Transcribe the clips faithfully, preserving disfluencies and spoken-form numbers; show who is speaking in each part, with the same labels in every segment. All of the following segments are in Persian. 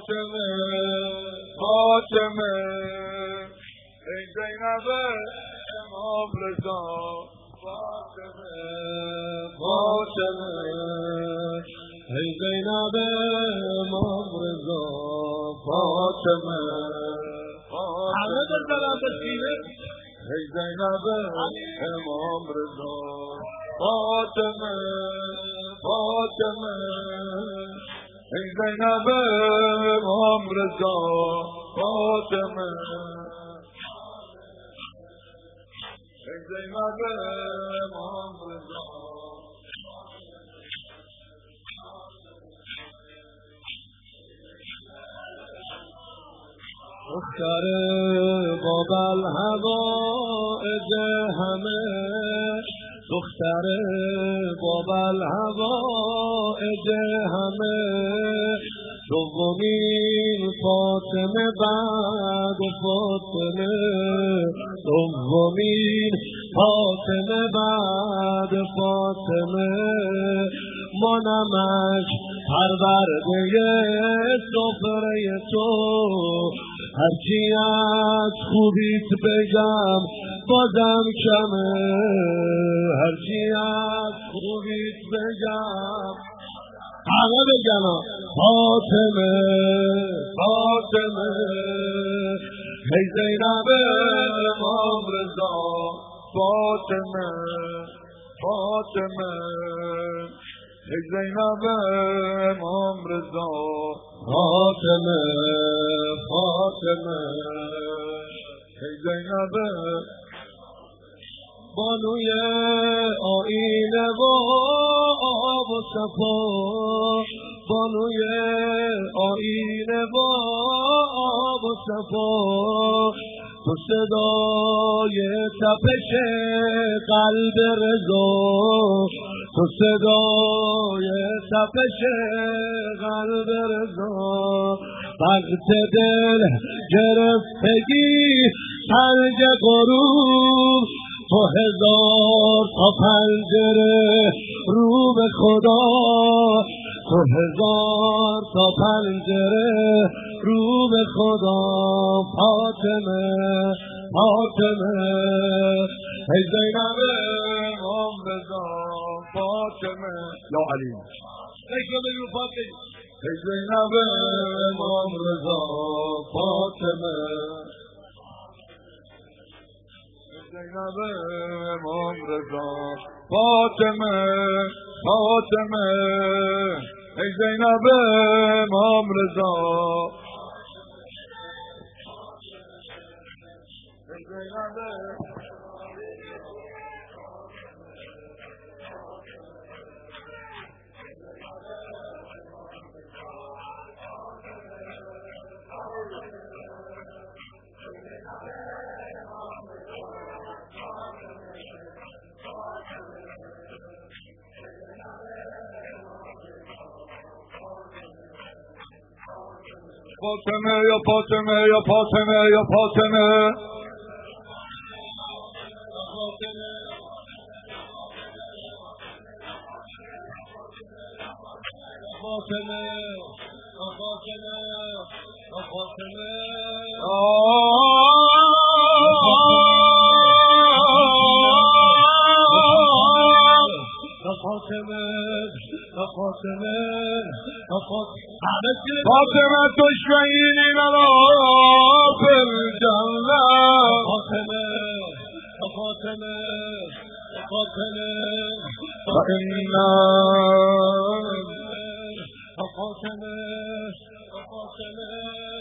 Speaker 1: فاطمه فاطمه ای زینب امام رضا فاطمه فاطمه ای زینب امام رضا فاطمه همه بزنم به سینه ای زینب امام رضا فاطمه فاطمه ای زینب امام رضا فاطمه ای زینب امام رضا دختر باب الهوائج همه دختر باب الهوائج همه دومین فاطمه بعد فاطمه دومین فاطمه بعد فاطمه ما نمک پرورده سفره تو هرچی از خوبیت بگم بازم کمه هرچی از خوبیت بگم همه بگم فاطمه فاطمه ای زینب امام رضا فاطمه فاطمه ای زینب امام رضا فاطمه فاطمه ای زینب بانوی آینه و آب و صفا بانوی آینه و آب و صفا تو صدای تپش قلب رضا تو صدای تپش قلب رضا وقت دل گرفتگی تلج غروب تو هزار تا پنجره رو به خدا تو هزار تا پنجره رو به خدا فاطمه فاطمه ای زینب امام رضا فاطمه یا علی ای فاطمه ای زینب امام رضا فاطمه زینب امام رضا فاطمه فاطمه ای زینب امام رضا ای زینب فاطمه یا فاطمه یا فاطمه یا فاطمه فاطمه فاطمه فاطمه تشفعين لنا في الجنة فاطمه فاطمه فاطمه فإنا فاطمه فاطمه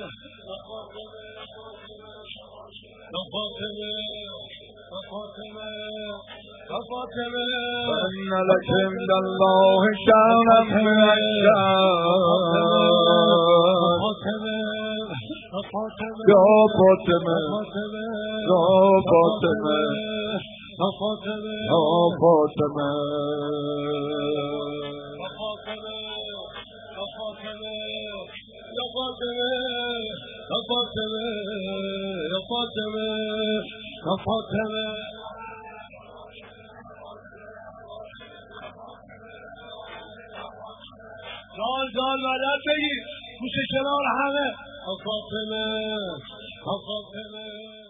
Speaker 1: فاطمه فاطمه فإن لك عند الله شأنا من الشأن يا فاطمة يا فاطمة يا فاطمة جان جان مدد بگیر گوشه کنار همه. فاطمه فاطمه